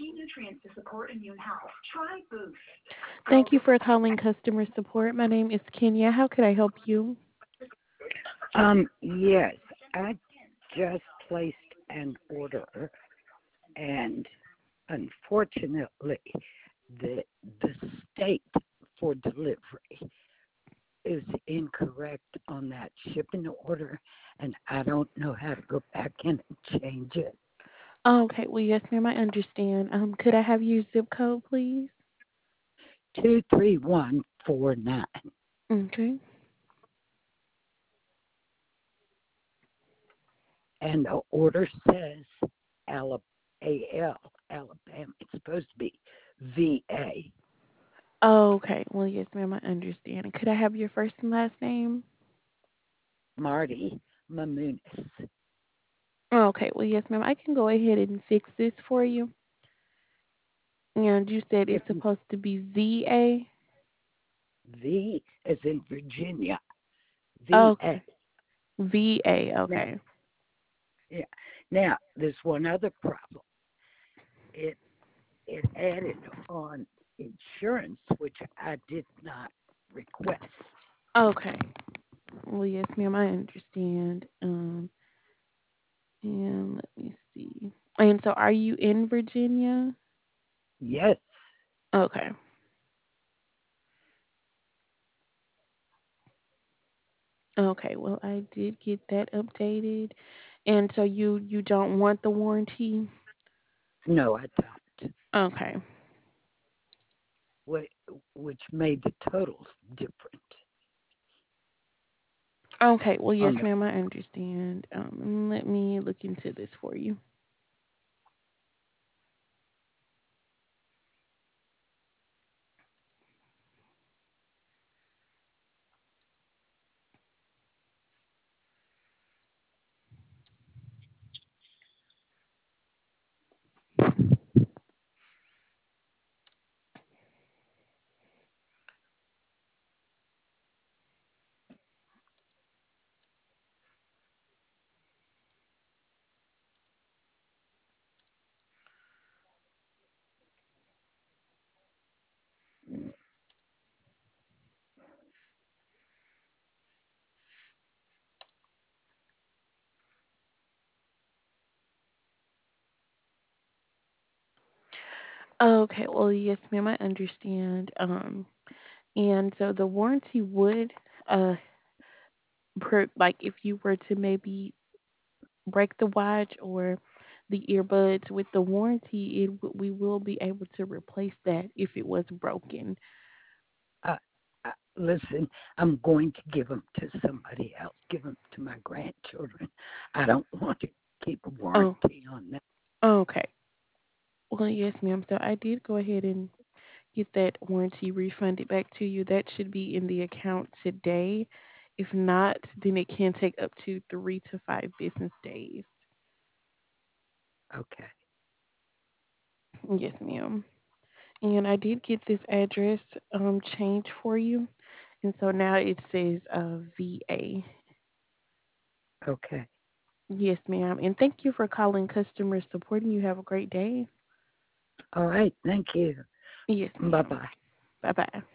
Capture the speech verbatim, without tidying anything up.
Thank you for calling customer support. My name is Kenya. How could I help you? Um, yes, I just placed an order, and unfortunately, the the state for delivery is incorrect on that shipping order, and I don't know how to go back in and change it. Okay, well, yes, ma'am, I understand. Um, could I have your zip code, please? Two three one four nine. Okay. And the order says Alabama, A L, Alabama. It's supposed to be V A. Okay, well, yes, ma'am, I understand. Could I have your first and last name? Marty Mamunis. Okay, well, yes, ma'am, I can go ahead and fix this for you. And you said If it's supposed to be Z A? V as in Virginia, V A. Okay, V A, Now, okay. yeah. Now, there's one other problem. It it added on insurance, which I did not request. Okay, well, yes, ma'am, I understand. Um, and let me see. And so are you in Virginia? Yes. Okay. Okay, well, I did get that updated. And so you you don't want the warranty? No, I don't. Okay. Wh- Which made the totals different Okay, well, yes, on the. ma'am, I understand. Um, let me look into this for you. Okay, well, yes, ma'am, I understand. Um, and so the warranty would, uh, per, like if you were to maybe break the watch or the earbuds with the warranty, it w- we will be able to replace that if it was broken. Uh, uh, Listen, I'm going to give them to somebody else. Give them to my grandchildren. I don't want to keep a Oh, warranty on that. okay. Well, yes, ma'am. So I did go ahead and get that warranty refunded back to you. That should be in the account today. If not, then it can take up to three to five business days. Okay. Yes, ma'am. And I did get this address um changed for you, and so now it says uh, V A. Okay. Yes, ma'am. And thank you for calling customer support, and you have a great day. All right. Thank you. Yes, Bye ma'am. bye. Bye bye.